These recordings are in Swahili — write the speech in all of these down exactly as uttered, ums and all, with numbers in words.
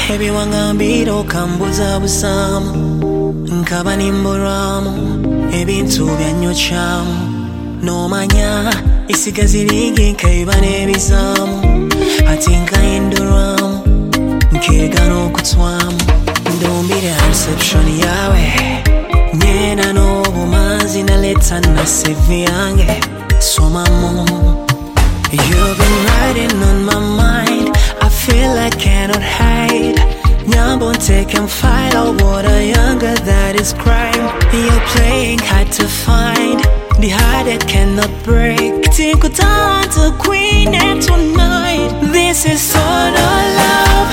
Everyone gonna be do kambuza busamu nkaba nimboramu ebintu byanyochamu nomanya isigazi ligi nkaiba nebizamu ati nkayinduramu nkegano kutwamu ndombire reception yawe nyena n'obumanzi naleta na C V yange somamu. You've been riding on my mind, I feel I cannot hide. Nyambo take and fight out water younger, that is crime. You're playing hard to find, the heart that cannot break. Take a time to queen and tonight. This is total love.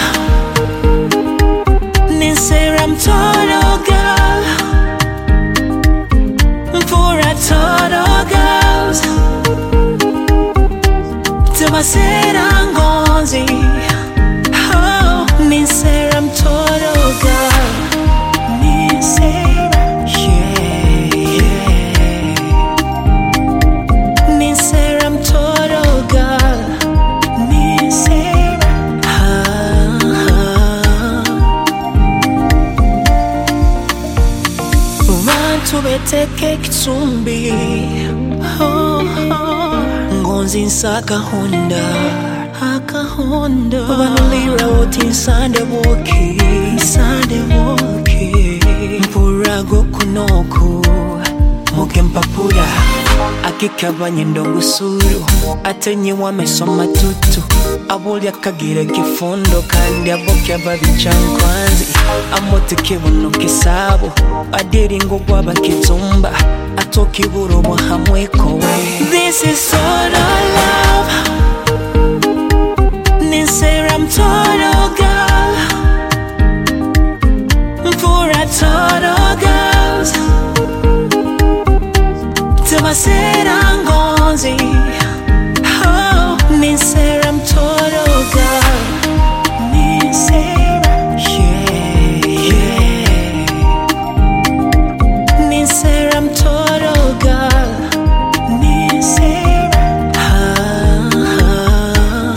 Nisser I'm total girl. For a total girls Tewasera ngonzi. Oh, Nisser I'm total girl. Nisser, yeah, yeah. Nisser I'm total girl. Nisser, ah, ah. Ubantu beteke kitumbi. Oh, oh. Ngonzi nsaka honda aka honda vanulira oti sande woki sande woki mpura gokunoko muke mpapura akikabanye ndongusuru atenye wamesoma tutu abuli akagira kifundo kandi abokya babichankwanzi amote kibuno kisabo adiri ngogwa bakizumba atoki burobo hamwe kowe. This is total love. Nisser I'm total girl. For a total girls Tewasera ngonzi. Oh, Nisser I'm total girl. Nisser, yeah, yeah. Nisser I'm total girl. Nisser, ah, ah.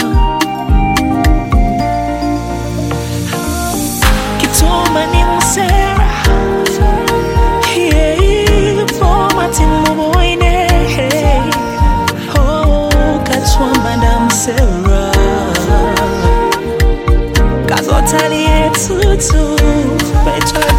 Kitumba ni musera, yeah, poma timu boine. Oh, katwamba nda musera, kazotali etutu, betwa